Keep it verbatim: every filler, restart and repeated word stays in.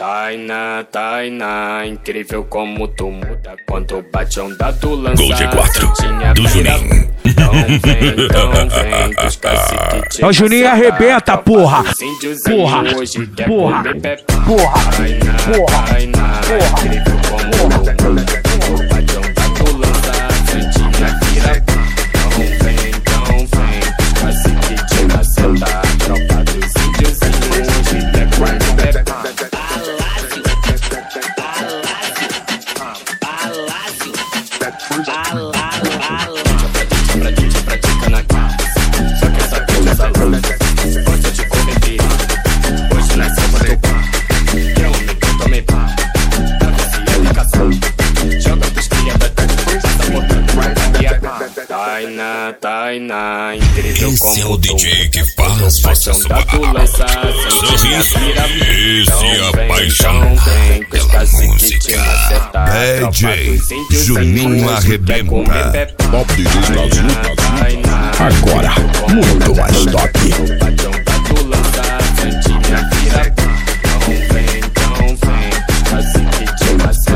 Tainá, Tainá, incrível como tu muda quando bate onda tu lança. Gol G quatro do Juninho. Então vem, então vem, que os caciques te Ó, Juninho arrebenta, porra. Porra, porra, porra, porra, Tainá, incrível como tu muda quando bate onda tu lança. Santinha vira. Então vem, então vem, que os caciques te maceta. Tropa dos índiozinhos, hoje é quando bebe. Pratica na casa, só que essa coisa louca gosta de comer piranha. Hoje na cima do bar, que é um que tomei pá. Tá viciado em caçamba, joga pros cria da tarde, passa botando na minha cara. Tainá, Tainá, incrível esse como é o D J que tu faz paixão você da tu lança. sorriso. Esse é apaixonado pela música. D J Juninho arrebenta. Top D Js Brasil, Brasil. agora muito mais top.